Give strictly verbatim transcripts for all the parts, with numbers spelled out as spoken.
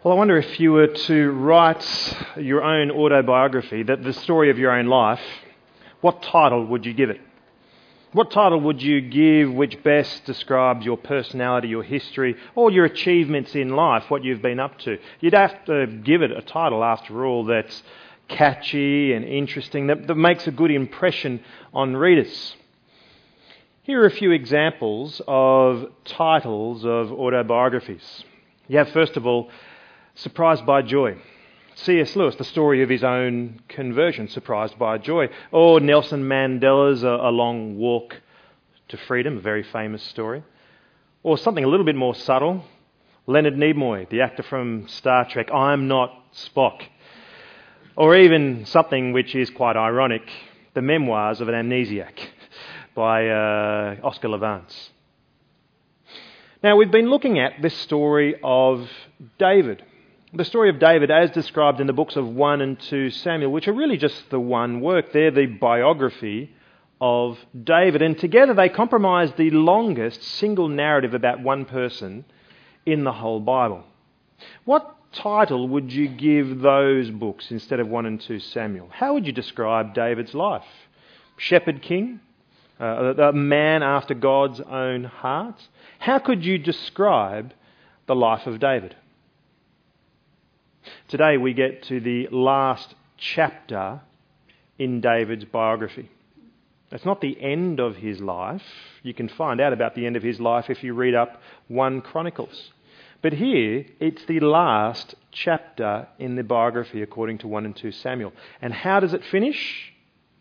Well, I wonder if you were to write your own autobiography, that the story of your own life, what title would you give it? What title would you give which best describes your personality, your history, all your achievements in life, what you've been up to? You'd have to give it a title, after all, that's catchy and interesting, that, that makes a good impression on readers. Here are a few examples of titles of autobiographies. You have, first of all, Surprised by Joy. C S Lewis, the story of his own conversion, Surprised by Joy. Or Nelson Mandela's A, a Long Walk to Freedom, a very famous story. Or something a little bit more subtle, Leonard Nimoy, the actor from Star Trek, I'm Not Spock. Or even something which is quite ironic, The Memoirs of an Amnesiac by uh, Oscar Levance. Now, we've been looking at this story of David. The story of David as described in the books of First and Second Samuel, which are really just the one work. They're the biography of David. And together they comprise the longest single narrative about one person in the whole Bible. What title would you give those books instead of First and Second Samuel? How would you describe David's life? Shepherd king? Uh, a man after God's own heart? How could you describe the life of David? Today we get to the last chapter in David's biography. It's not the end of his life. You can find out about the end of his life if you read up First Chronicles. But here, it's the last chapter in the biography according to First and Second Samuel. And how does it finish?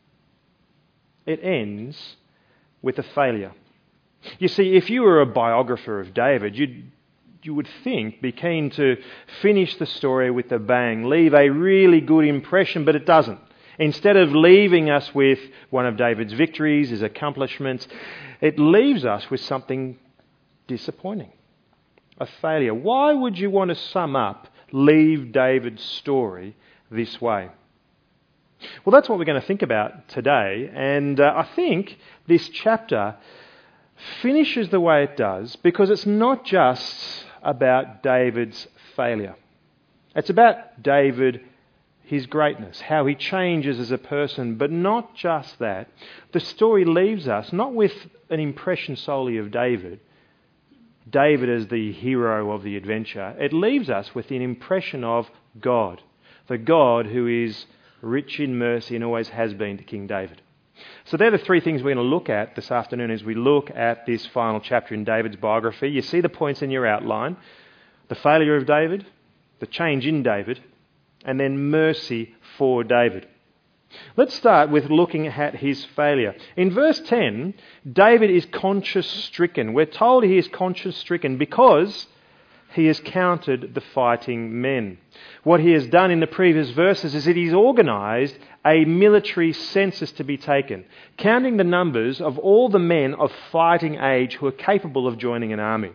It ends with a failure. You see, if you were a biographer of David, you'd you would think, be keen to finish the story with a bang, leave a really good impression, but it doesn't. Instead of leaving us with one of David's victories, his accomplishments, it leaves us with something disappointing, a failure. Why would you want to sum up, leave David's story this way? Well, that's what we're going to think about today, and uh, I think this chapter finishes the way it does because it's not just about David's failure. It's about David, his greatness, how he changes as a person, but not just that. The story leaves us not with an impression solely of David, David as the hero of the adventure. It leaves us with an impression of God, the God who is rich in mercy and always has been to King David. So they're the three things we're going to look at this afternoon as we look at this final chapter in David's biography. You see the points in your outline. The failure of David, the change in David, and then mercy for David. Let's start with looking at his failure. In verse ten, David is conscience-stricken. We're told he is conscience-stricken because he has counted the fighting men. What he has done in the previous verses is that he's organised a military census to be taken, counting the numbers of all the men of fighting age who are capable of joining an army.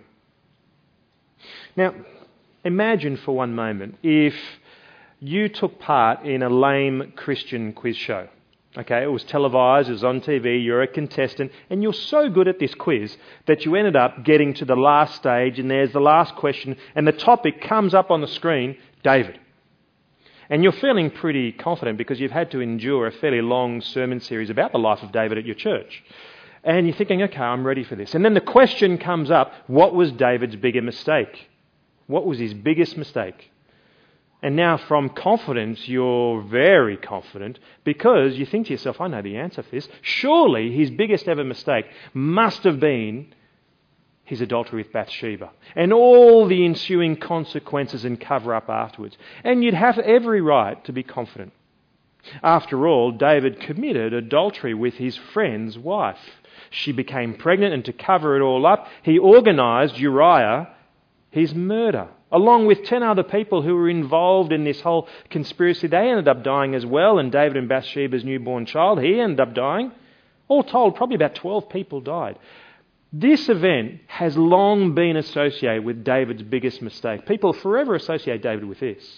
Now, imagine for one moment if you took part in a lame Christian quiz show. Okay, it was televised, it was on T V, you're a contestant, and you're so good at this quiz that you ended up getting to the last stage, and there's the last question, and the topic comes up on the screen, David. And you're feeling pretty confident because you've had to endure a fairly long sermon series about the life of David at your church. And you're thinking, okay, I'm ready for this. And then the question comes up, what was David's bigger mistake? What was his biggest mistake? And now from confidence, you're very confident because you think to yourself, I know the answer for this. Surely his biggest ever mistake must have been his adultery with Bathsheba and all the ensuing consequences and cover-up afterwards. And you'd have every right to be confident. After all, David committed adultery with his friend's wife. She became pregnant, and to cover it all up, he organised Uriah, his murder. Along with ten other people who were involved in this whole conspiracy. They ended up dying as well, and David and Bathsheba's newborn child, he ended up dying. All told, probably about twelve people died. This event has long been associated with David's biggest mistake. People forever associate David with this.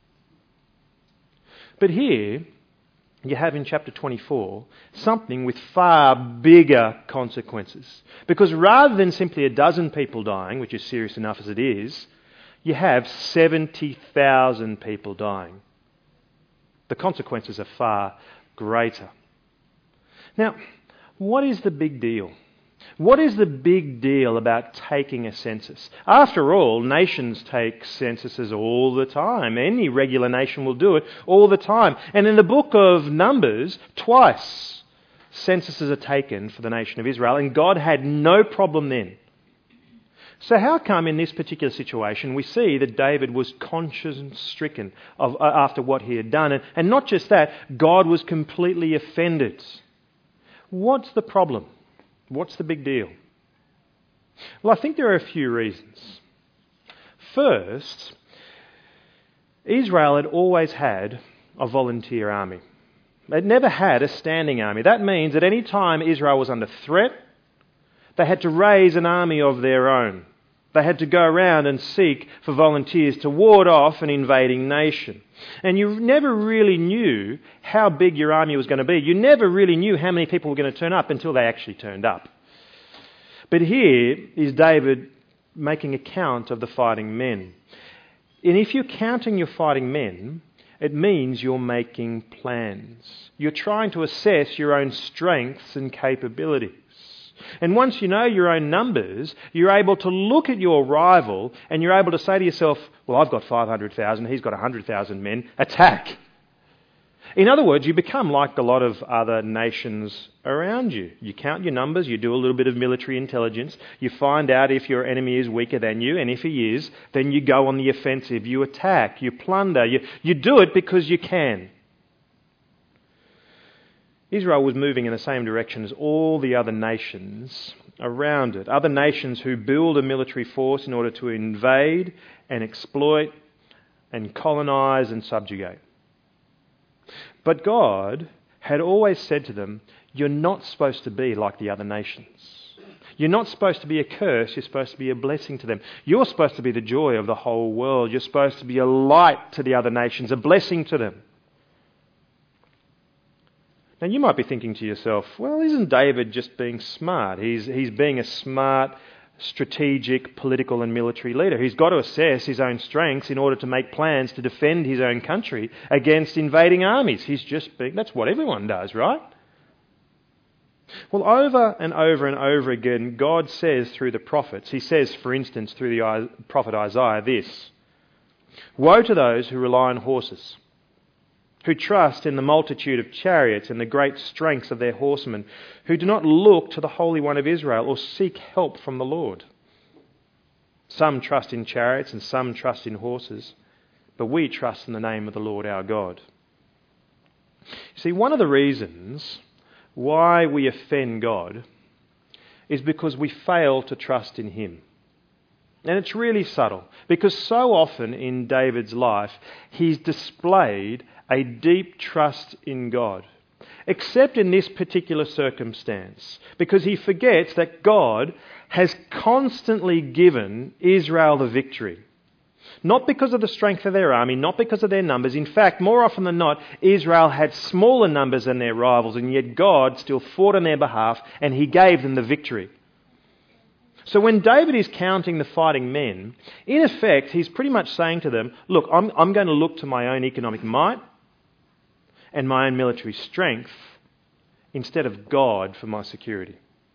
But here, you have in chapter twenty-four something with far bigger consequences. Because rather than simply a dozen people dying, which is serious enough as it is, you have seventy thousand people dying. The consequences are far greater. Now, what is the big deal? What is the big deal about taking a census? After all, nations take censuses all the time. Any regular nation will do it all the time. And in the book of Numbers, twice censuses are taken for the nation of Israel, and God had no problem then. So how come in this particular situation we see that David was conscience-stricken of, uh, after what he had done? And, and not just that, God was completely offended. What's the problem? What's the big deal? Well, I think there are a few reasons. First, Israel had always had a volunteer army. It never had a standing army. That means that any time Israel was under threat, they had to raise an army of their own. They had to go around and seek for volunteers to ward off an invading nation. And you never really knew how big your army was going to be. You never really knew how many people were going to turn up until they actually turned up. But here is David making a count of the fighting men. And if you're counting your fighting men, it means you're making plans. You're trying to assess your own strengths and capabilities. And once you know your own numbers, you're able to look at your rival and you're able to say to yourself, well, I've got five hundred thousand, he's got one hundred thousand men, attack. In other words, you become like a lot of other nations around you. You count your numbers, you do a little bit of military intelligence, you find out if your enemy is weaker than you, and if he is, then you go on the offensive, you attack, you plunder, you, you do it because you can. Israel was moving in the same direction as all the other nations around it. Other nations who build a military force in order to invade and exploit and colonise and subjugate. But God had always said to them, you're not supposed to be like the other nations. You're not supposed to be a curse, you're supposed to be a blessing to them. You're supposed to be the joy of the whole world. You're supposed to be a light to the other nations, a blessing to them. Now you might be thinking to yourself, well, isn't David just being smart? He's, he's being a smart, strategic, political and military leader. He's got to assess his own strengths in order to make plans to defend his own country against invading armies. He's just being, that's what everyone does, right? Well, over and over and over again, God says through the prophets, he says, for instance, through the prophet Isaiah this, woe to those who rely on horses, who trust in the multitude of chariots and the great strengths of their horsemen, who do not look to the Holy One of Israel or seek help from the Lord. Some trust in chariots and some trust in horses, but we trust in the name of the Lord our God. You see, one of the reasons why we offend God is because we fail to trust in Him. And it's really subtle, because so often in David's life, he's displayed a deep trust in God, except in this particular circumstance, because he forgets that God has constantly given Israel the victory. Not because of the strength of their army, not because of their numbers. In fact, more often than not, Israel had smaller numbers than their rivals, and yet God still fought on their behalf, and he gave them the victory. So when David is counting the fighting men, in effect, he's pretty much saying to them, look, I'm, I'm going to look to my own economic might and my own military strength instead of God for my security.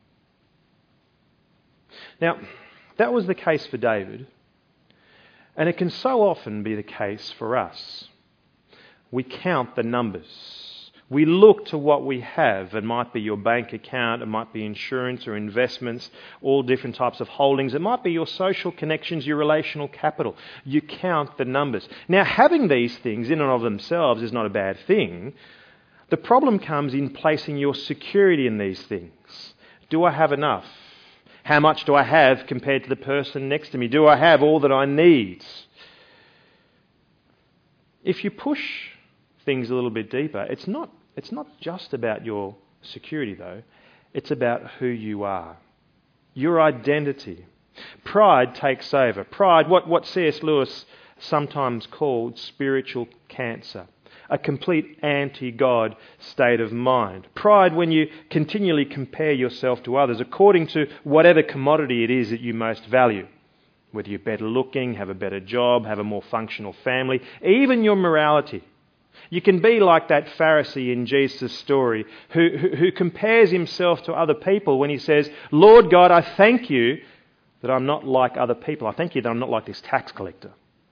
Now, that was the case for David, and it can so often be the case for us. We count the numbers. We look to what we have. It might be your bank account, it might be insurance or investments, all different types of holdings. It might be your social connections, your relational capital. You count the numbers. Now, having these things in and of themselves is not a bad thing. The problem comes in placing your security in these things. Do I have enough? How much do I have compared to the person next to me? Do I have all that I need? If you push things a little bit deeper, it's not It's not just about your security, though. It's about who you are. Your identity. Pride takes over. Pride, what, what C S Lewis sometimes called spiritual cancer. A complete anti-God state of mind. Pride when you continually compare yourself to others according to whatever commodity it is that you most value. Whether you're better looking, have a better job, have a more functional family, even your morality. You can be like that Pharisee in Jesus' story who, who, who compares himself to other people when he says, Lord God, I thank you that I'm not like other people. I thank you that I'm not like this tax collector.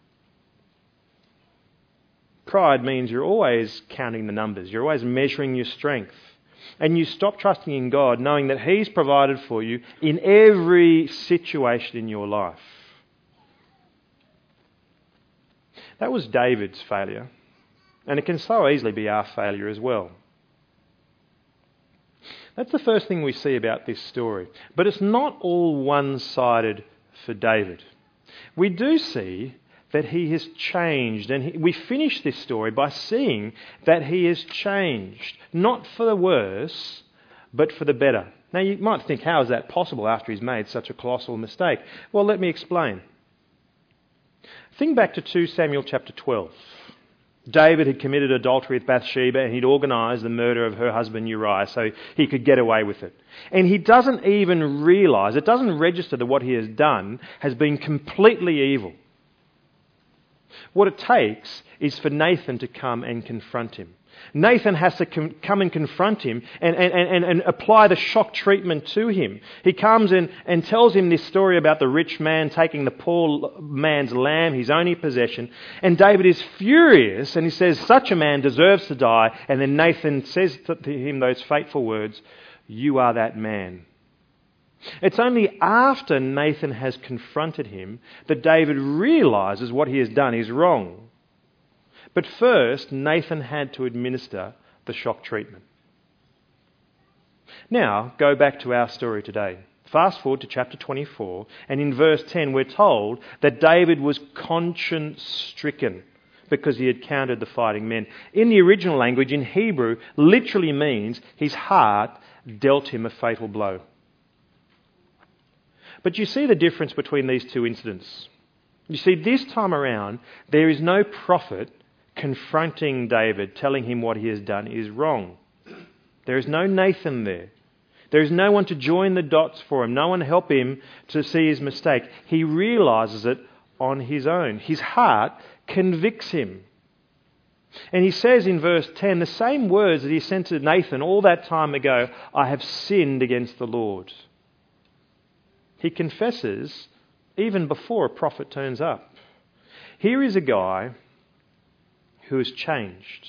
Pride means you're always counting the numbers. You're always measuring your strength. And you stop trusting in God, knowing that He's provided for you in every situation in your life. That was David's failure. And it can so easily be our failure as well. That's the first thing we see about this story. But it's not all one-sided for David. We do see that he has changed. And he, we finish this story by seeing that he has changed. Not for the worse, but for the better. Now you might think, how is that possible after he's made such a colossal mistake? Well, let me explain. Think back to Second Samuel chapter twelve. David had committed adultery with Bathsheba and he'd organised the murder of her husband Uriah so he could get away with it. And he doesn't even realise, it doesn't register that what he has done has been completely evil. What it takes is for Nathan to come and confront him. Nathan has to com- come and confront him and, and, and, and apply the shock treatment to him. He comes in and tells him this story about the rich man taking the poor man's lamb, his only possession. And David is furious and he says, such a man deserves to die. And then Nathan says to him those fateful words, you are that man. It's only after Nathan has confronted him that David realises what he has done is wrong. But first, Nathan had to administer the shock treatment. Now, go back to our story today. Fast forward to chapter twenty-four, and in verse ten we're told that David was conscience-stricken because he had counted the fighting men. In the original language, in Hebrew, literally means his heart dealt him a fatal blow. But you see the difference between these two incidents. You see, this time around, there is no prophet confronting David, telling him what he has done is wrong. There is no Nathan there. There is no one to join the dots for him, no one to help him to see his mistake. He realises it on his own. His heart convicts him. And he says in verse ten, the same words that he sent to Nathan all that time ago, I have sinned against the Lord. He confesses even before a prophet turns up. Here is a guy who has changed.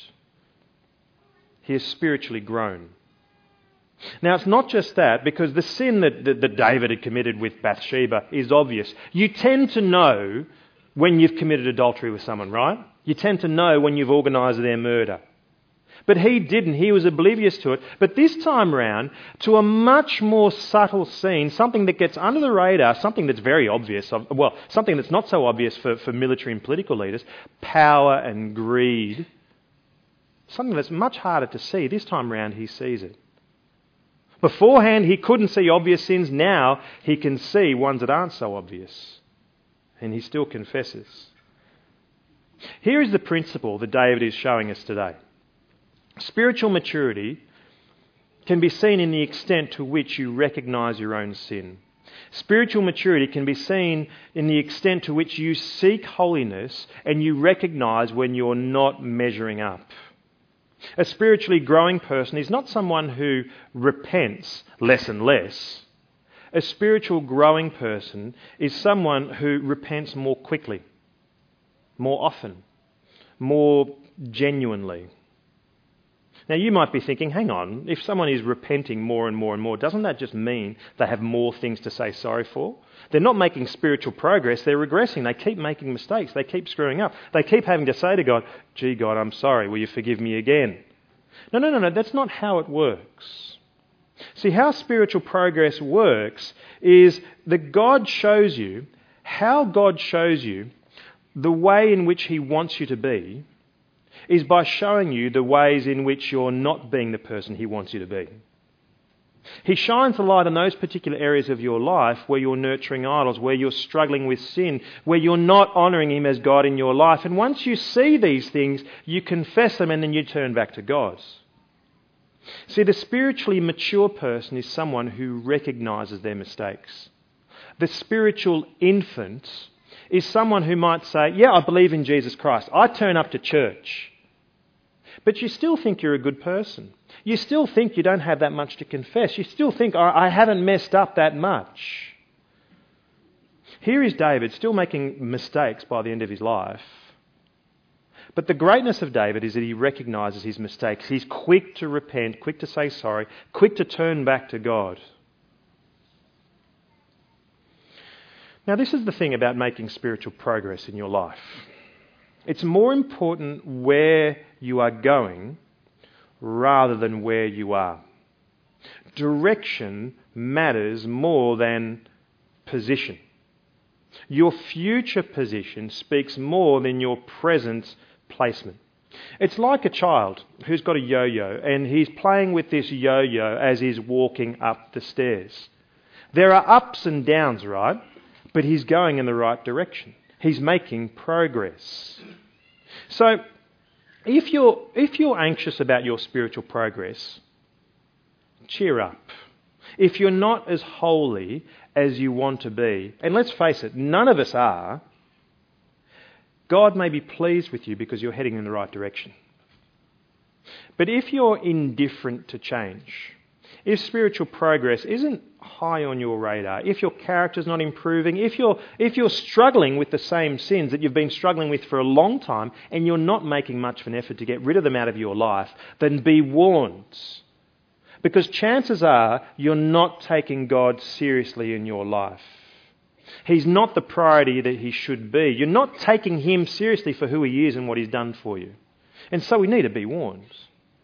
He has spiritually grown. Now, it's not just that, because the sin that, that, that David had committed with Bathsheba is obvious. You tend to know when you've committed adultery with someone, right? You tend to know when you've organised their murder. But he didn't. He was oblivious to it. But this time round, to a much more subtle scene, something that gets under the radar, something that's very obvious, well, something that's not so obvious for, for military and political leaders, power and greed. Something that's much harder to see. This time round, he sees it. Beforehand, he couldn't see obvious sins. Now, he can see ones that aren't so obvious. And he still confesses. Here is the principle that David is showing us today. Spiritual maturity can be seen in the extent to which you recognise your own sin. Spiritual maturity can be seen in the extent to which you seek holiness and you recognise when you're not measuring up. A spiritually growing person is not someone who repents less and less. A spiritual growing person is someone who repents more quickly, more often, more genuinely. Now you might be thinking, hang on, if someone is repenting more and more and more, doesn't that just mean they have more things to say sorry for? They're not making spiritual progress, they're regressing. They keep making mistakes, they keep screwing up. They keep having to say to God, gee God, I'm sorry, will you forgive me again? No, no, no, no, that's not how it works. See, how spiritual progress works is that God shows you, how God shows you the way in which He wants you to be is by showing you the ways in which you're not being the person He wants you to be. He shines the light on those particular areas of your life where you're nurturing idols, where you're struggling with sin, where you're not honouring Him as God in your life. And once you see these things, you confess them and then you turn back to God. See, the spiritually mature person is someone who recognises their mistakes. The spiritual infant is someone who might say, yeah, I believe in Jesus Christ. I turn up to church. But you still think you're a good person. You still think you don't have that much to confess. You still think, I, I haven't messed up that much. Here is David still making mistakes by the end of his life. But the greatness of David is that he recognises his mistakes. He's quick to repent, quick to say sorry, quick to turn back to God. Now, this is the thing about making spiritual progress in your life. It's more important where you are going rather than where you are. Direction matters more than position. Your future position speaks more than your present placement. It's like a child who's got a yo-yo and he's playing with this yo-yo as he's walking up the stairs. There are ups and downs, right? But he's going in the right direction. He's making progress. So, if you're if you're anxious about your spiritual progress, cheer up. If you're not as holy as you want to be, and let's face it, none of us are, God may be pleased with you because you're heading in the right direction. But if you're indifferent to change, if spiritual progress isn't high on your radar, if your character's not improving, if you're if you're struggling with the same sins that you've been struggling with for a long time and you're not making much of an effort to get rid of them out of your life, then be warned. Because chances are you're not taking God seriously in your life. He's not the priority that he should be. You're not taking him seriously for who he is and what he's done for you. And so we need to be warned.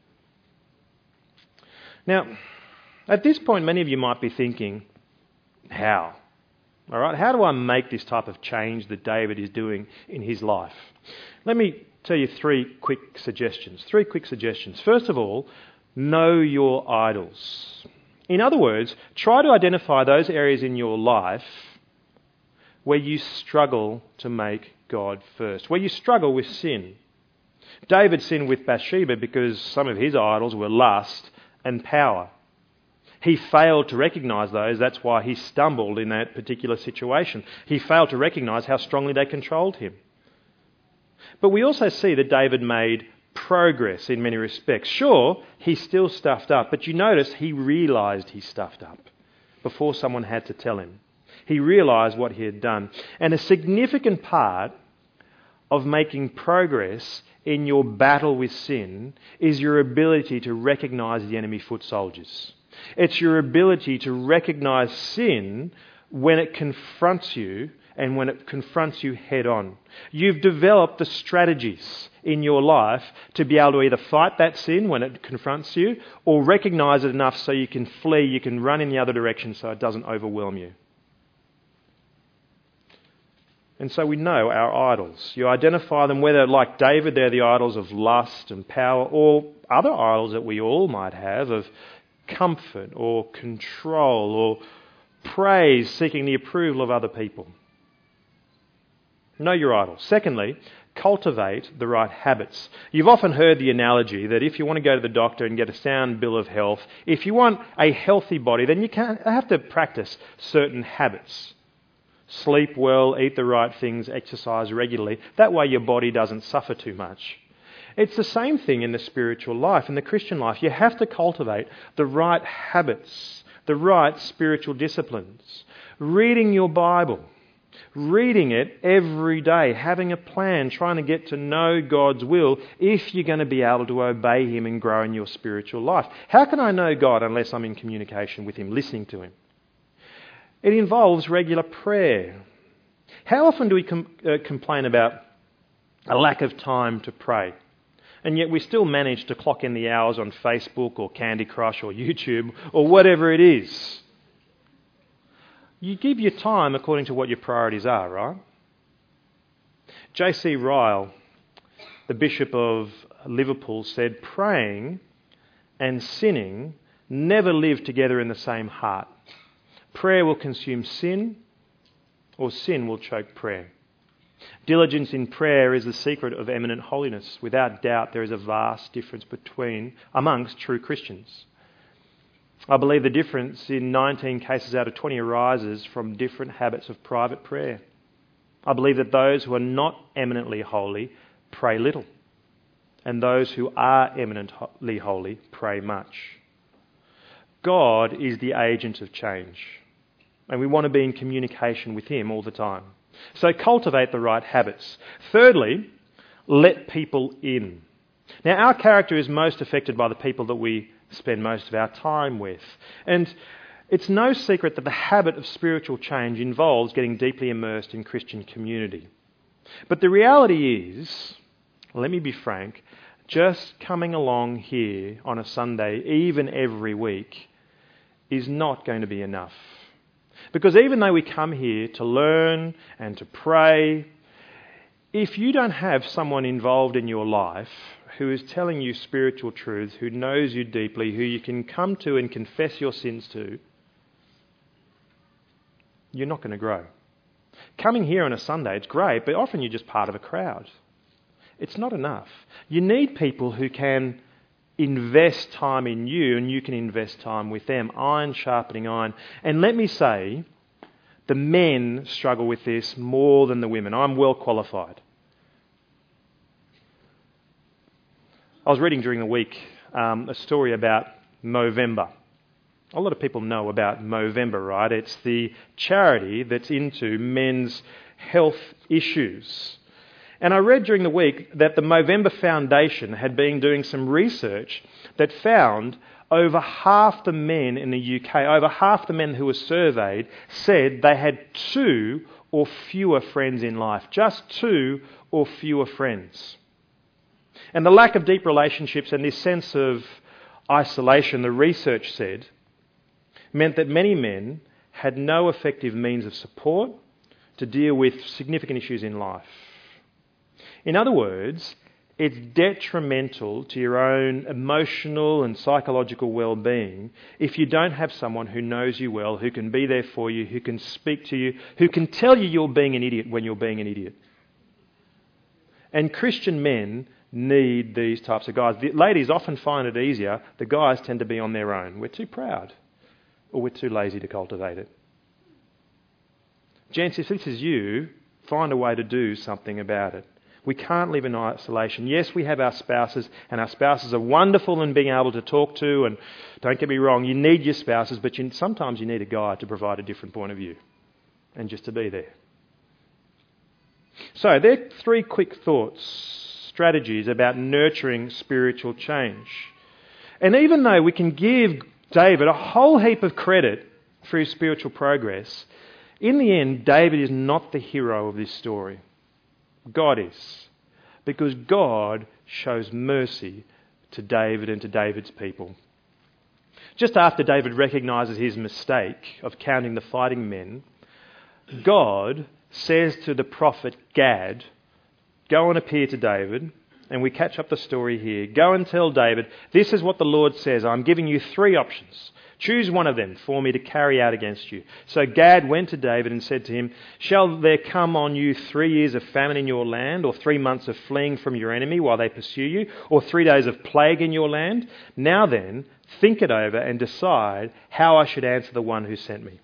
Now, at this point, many of you might be thinking, how? All right, how do I make this type of change that David is doing in his life? Let me tell you three quick suggestions. Three quick suggestions. First of all, know your idols. In other words, try to identify those areas in your life where you struggle to make God first, where you struggle with sin. David sinned with Bathsheba because some of his idols were lust and power. He failed to recognise those. That's why he stumbled in that particular situation. He failed to recognise how strongly they controlled him. But we also see that David made progress in many respects. Sure, he still stuffed up, but you notice he realised he stuffed up before someone had to tell him. He realised what he had done. And a significant part of making progress in your battle with sin is your ability to recognise the enemy foot soldiers. It's your ability to recognise sin when it confronts you and when it confronts you head on. You've developed the strategies in your life to be able to either fight that sin when it confronts you or recognise it enough so you can flee, you can run in the other direction so it doesn't overwhelm you. And so we know our idols. You identify them, whether like David, they're the idols of lust and power, or other idols that we all might have of comfort or control or praise, seeking the approval of other people. Know your idols. Secondly, cultivate the right habits. You've often heard the analogy that if you want to go to the doctor and get a sound bill of health, if you want a healthy body, then you can't, have to practice certain habits. Sleep well, eat the right things, exercise regularly. That way your body doesn't suffer too much. It's the same thing in the spiritual life, in the Christian life. You have to cultivate the right habits, the right spiritual disciplines. Reading your Bible, reading it every day, having a plan, trying to get to know God's will if you're going to be able to obey him and grow in your spiritual life. How can I know God unless I'm in communication with him, listening to him? It involves regular prayer. How often do we com- uh, complain about a lack of time to pray? And yet we still manage to clock in the hours on Facebook or Candy Crush or YouTube or whatever it is. You give your time according to what your priorities are, right? J C Ryle, the Bishop of Liverpool, said praying and sinning never live together in the same heart. Prayer will consume sin, or sin will choke prayer. Diligence in prayer is the secret of eminent holiness. Without doubt, there is a vast difference between amongst true Christians. I believe the difference in nineteen cases out of twenty arises from different habits of private prayer. I believe that those who are not eminently holy pray little, and those who are eminently holy pray much. God is the agent of change, and we want to be in communication with him all the time. So cultivate the right habits. Thirdly, let people in. Now, our character is most affected by the people that we spend most of our time with. And it's no secret that the habit of spiritual change involves getting deeply immersed in Christian community. But the reality is, let me be frank, just coming along here on a Sunday, even every week, is not going to be enough. Because even though we come here to learn and to pray, if you don't have someone involved in your life who is telling you spiritual truths, who knows you deeply, who you can come to and confess your sins to, you're not going to grow. Coming here on a Sunday, it's great, but often you're just part of a crowd. It's not enough. You need people who can invest time in you and you can invest time with them. Iron sharpening iron. And let me say, the men struggle with this more than the women. I'm well qualified. I was reading during the week um, a story about Movember. A lot of people know about Movember, right? It's the charity that's into men's health issues. And I read during the week that the Movember Foundation had been doing some research that found over half the men in the U K, over half the men who were surveyed, said they had two or fewer friends in life. Just two or fewer friends. And the lack of deep relationships and this sense of isolation, the research said, meant that many men had no effective means of support to deal with significant issues in life. In other words, it's detrimental to your own emotional and psychological well-being if you don't have someone who knows you well, who can be there for you, who can speak to you, who can tell you you're being an idiot when you're being an idiot. And Christian men need these types of guys. The ladies often find it easier. The guys tend to be on their own. We're too proud, or we're too lazy to cultivate it. Gents, if this is you, find a way to do something about it. We can't live in isolation. Yes, we have our spouses, and our spouses are wonderful in being able to talk to, and don't get me wrong, you need your spouses, but you, sometimes you need a guide to provide a different point of view and just to be there. So, there are three quick thoughts, strategies about nurturing spiritual change. And even though we can give David a whole heap of credit for his spiritual progress, in the end, David is not the hero of this story. God is. Because God shows mercy to David and to David's people. Just after David recognises his mistake of counting the fighting men, God says to the prophet Gad, go and appear to David, and we catch up the story here. Go and tell David, this is what the Lord says. I'm giving you three options. Choose one of them for me to carry out against you. So Gad went to David and said to him, shall there come on you three years of famine in your land, or three months of fleeing from your enemy while they pursue you, or three days of plague in your land? Now then, think it over and decide how I should answer the one who sent me.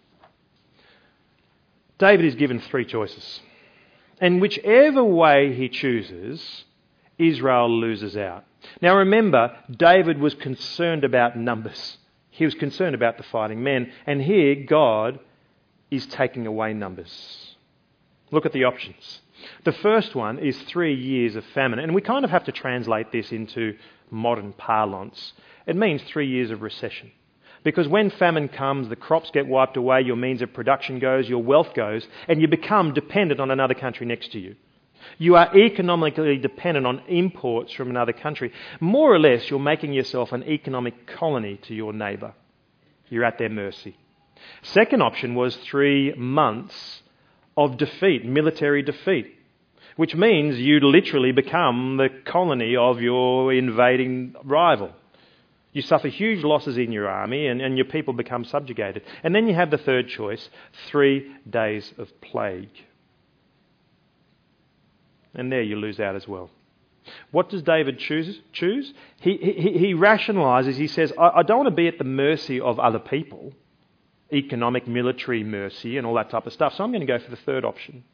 David is given three choices. And whichever way he chooses, Israel loses out. Now remember, David was concerned about numbers. He was concerned about the fighting men. And here, God is taking away numbers. Look at the options. The first one is three years of famine. And we kind of have to translate this into modern parlance. It means three years of recession. Because when famine comes, the crops get wiped away, your means of production goes, your wealth goes, and you become dependent on another country next to you. You are economically dependent on imports from another country. More or less, you're making yourself an economic colony to your neighbour. You're at their mercy. Second option was three months of defeat, military defeat, which means you literally become the colony of your invading rival. You suffer huge losses in your army and, and your people become subjugated. And then you have the third choice, three days of plague. And there you lose out as well. What does David choose? choose? He, he, he rationalises, he says, I, I don't want to be at the mercy of other people, economic, military mercy and all that type of stuff, so I'm going to go for the third option.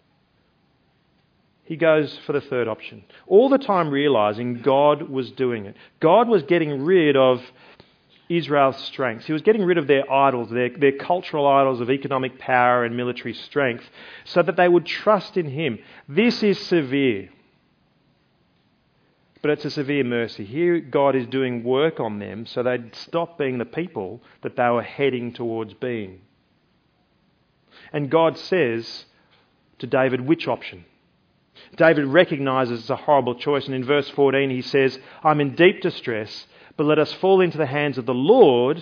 He goes for the third option. All the time realising God was doing it. God was getting rid of Israel's strengths. He was getting rid of their idols, their, their cultural idols of economic power and military strength, so that they would trust in Him. This is severe. But it's a severe mercy. Here God is doing work on them so they'd stop being the people that they were heading towards being. And God says to David, which option? David recognises it's a horrible choice, and in verse fourteen he says, I'm in deep distress, but let us fall into the hands of the Lord,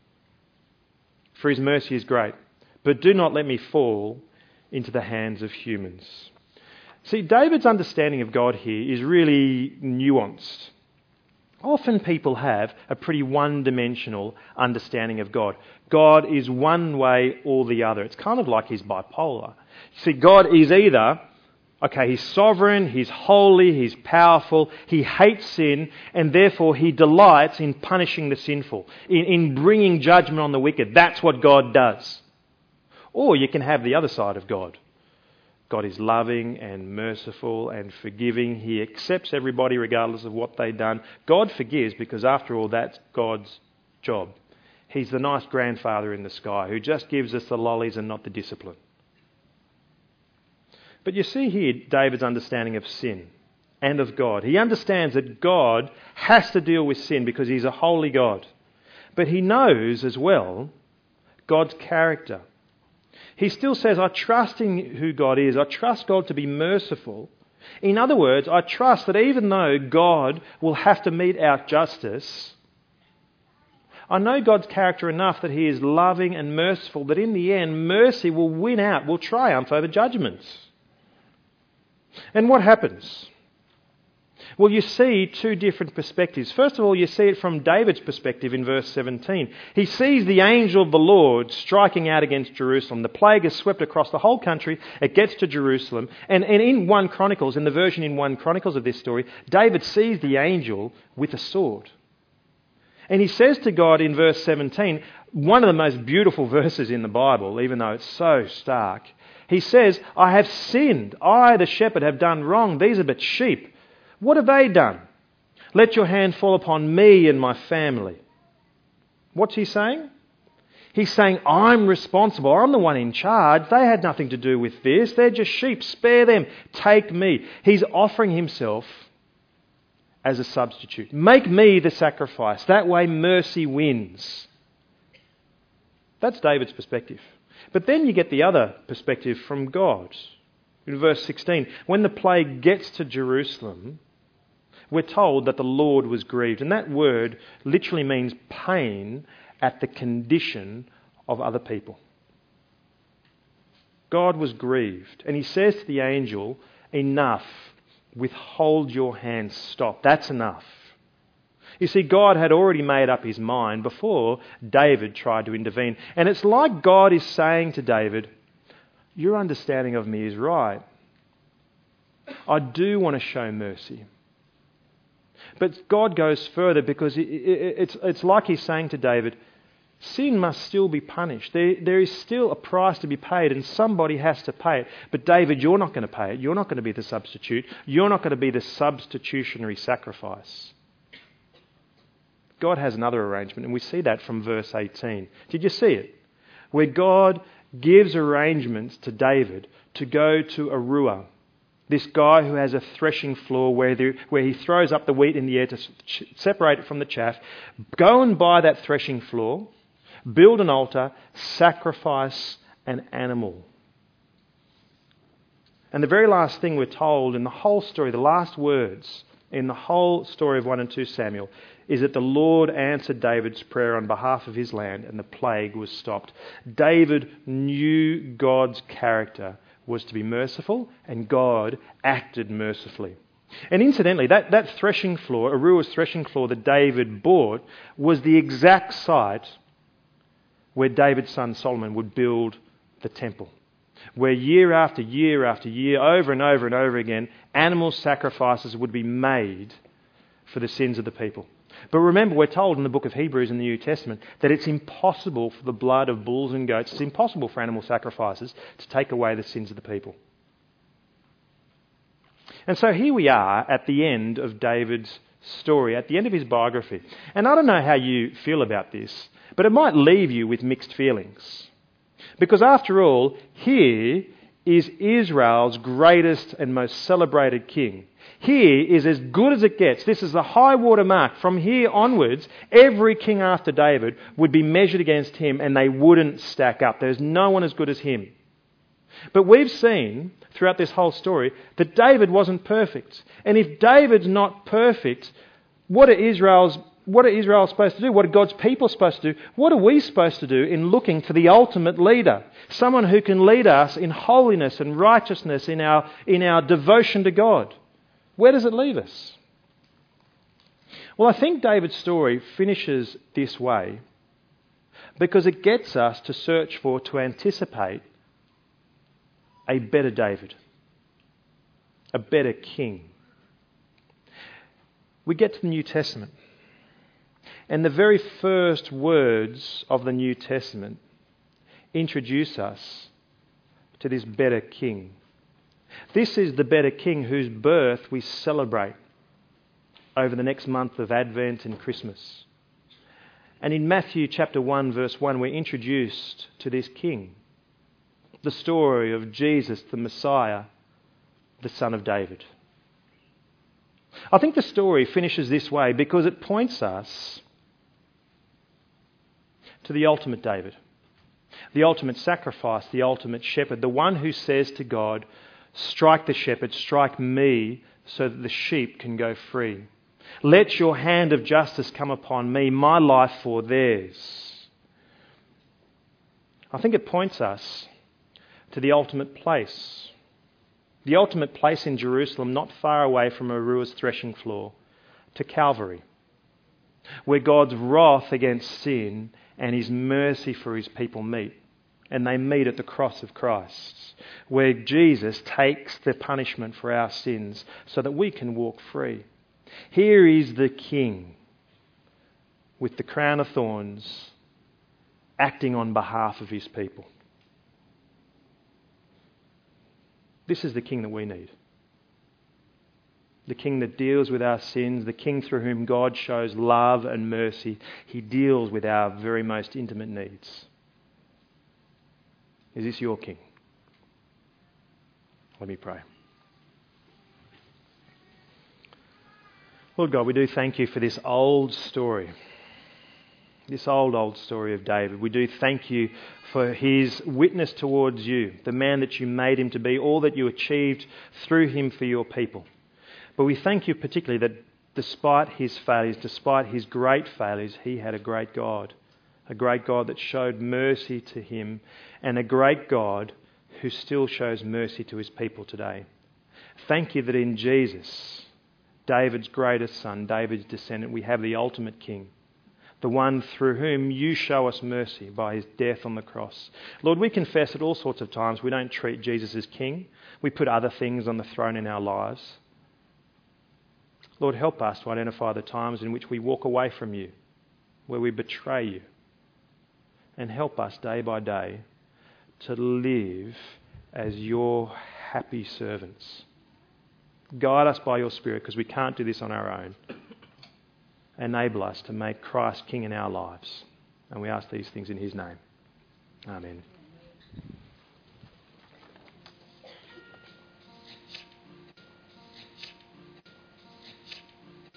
for His mercy is great. But do not let me fall into the hands of humans. See, David's understanding of God here is really nuanced. Often people have a pretty one-dimensional understanding of God. God is one way or the other. It's kind of like He's bipolar. See, God is either, okay, He's sovereign, He's holy, He's powerful, He hates sin, and therefore He delights in punishing the sinful, in, in bringing judgment on the wicked. That's what God does. Or you can have the other side of God. God is loving and merciful and forgiving. He accepts everybody regardless of what they've done. God forgives because after all, that's God's job. He's the nice grandfather in the sky who just gives us the lollies and not the discipline. But you see here David's understanding of sin and of God. He understands that God has to deal with sin because He's a holy God. But he knows as well God's character. He still says, I trust in who God is. I trust God to be merciful. In other words, I trust that even though God will have to mete out justice, I know God's character enough that He is loving and merciful, that in the end, mercy will win out, will triumph over judgments. And what happens? Well, you see two different perspectives. First of all, you see it from David's perspective in verse seventeen. He sees the angel of the Lord striking out against Jerusalem. The plague has swept across the whole country. It gets to Jerusalem. And, and in First Chronicles, in the version in First Chronicles of this story, David sees the angel with a sword. And he says to God in verse seventeen, one of the most beautiful verses in the Bible, even though it's so stark. He says, I have sinned. I, the shepherd, have done wrong. These are but sheep. What have they done? Let your hand fall upon me and my family. What's he saying? He's saying, I'm responsible. I'm the one in charge. They had nothing to do with this. They're just sheep. Spare them. Take me. He's offering himself as a substitute. Make me the sacrifice. That way mercy wins. That's David's perspective. But then you get the other perspective from God. In verse sixteen, when the plague gets to Jerusalem, we're told that the Lord was grieved. And that word literally means pain at the condition of other people. God was grieved. And He says to the angel, enough. Withhold your hand. Stop. That's enough. You see, God had already made up His mind before David tried to intervene. And it's like God is saying to David, your understanding of me is right. I do want to show mercy. But God goes further because it's, it's like He's saying to David, sin must still be punished. There, there is still a price to be paid and somebody has to pay it. But David, you're not going to pay it. You're not going to be the substitute. You're not going to be the substitutionary sacrifice. God has another arrangement, and we see that from verse eighteen. Did you see it? Where God gives arrangements to David to go to Aruah, this guy who has a threshing floor where, there, where he throws up the wheat in the air to ch- separate it from the chaff. Go and buy that threshing floor, build an altar, sacrifice an animal. And the very last thing we're told in the whole story, the last words in the whole story of First and Second Samuel, is that the Lord answered David's prayer on behalf of his land and the plague was stopped. David knew God's character was to be merciful and God acted mercifully. And incidentally, that, that threshing floor, Aruah's threshing floor that David bought, was the exact site where David's son Solomon would build the temple. where year after year after year, over and over and over again, animal sacrifices would be made for the sins of the people. But remember, we're told in the book of Hebrews in the New Testament that it's impossible for the blood of bulls and goats, it's impossible for animal sacrifices to take away the sins of the people. And so here we are at the end of David's story, at the end of his biography. And I don't know how you feel about this, but it might leave you with mixed feelings. Because after all, here is Israel's greatest and most celebrated king. Here is as good as it gets. This is the high water mark. From here onwards, every king after David would be measured against him and they wouldn't stack up. There's no one as good as him. But we've seen throughout this whole story that David wasn't perfect. And if David's not perfect, what are Israel's what are Israel supposed to do? What are God's people supposed to do? What are we supposed to do in looking for the ultimate leader? Someone who can lead us in holiness and righteousness, in our in our devotion to God. Where does it leave us? Well, I think David's story finishes this way because it gets us to search for, to anticipate a better David, a better king. We get to the New Testament, and the very first words of the New Testament introduce us to this better king. This is the better king whose birth we celebrate over the next month of Advent and Christmas. And in Matthew chapter one, verse one, we're introduced to this king. The story of Jesus, the Messiah, the Son of David. I think the story finishes this way because it points us to the ultimate David, the ultimate sacrifice, the ultimate shepherd, the one who says to God, "Strike the shepherd, strike me, so that the sheep can go free. Let your hand of justice come upon me, my life for theirs." I think it points us to the ultimate place. The ultimate place in Jerusalem, not far away from Arua's threshing floor, to Calvary, where God's wrath against sin and his mercy for his people meet. And they meet at the cross of Christ, where Jesus takes the punishment for our sins so that we can walk free. Here is the King with the crown of thorns acting on behalf of his people. This is the King that we need. The King that deals with our sins, the King through whom God shows love and mercy. He deals with our very most intimate needs. Is this your King? Let me pray. Lord God, we do thank you for this old story. This old, old story of David. We do thank you for his witness towards you, the man that you made him to be, all that you achieved through him for your people. But we thank you particularly that despite his failures, despite his great failures, he had a great God. A great God that showed mercy to him, and a great God who still shows mercy to his people today. Thank you that in Jesus, David's greatest son, David's descendant, we have the ultimate King. The one through whom you show us mercy by his death on the cross. Lord, we confess at all sorts of times we don't treat Jesus as King. We put other things on the throne in our lives. Lord, help us to identify the times in which we walk away from you, where we betray you. And help us day by day to live as your happy servants. Guide us by your Spirit, because we can't do this on our own. Enable us to make Christ King in our lives. And we ask these things in his name. Amen.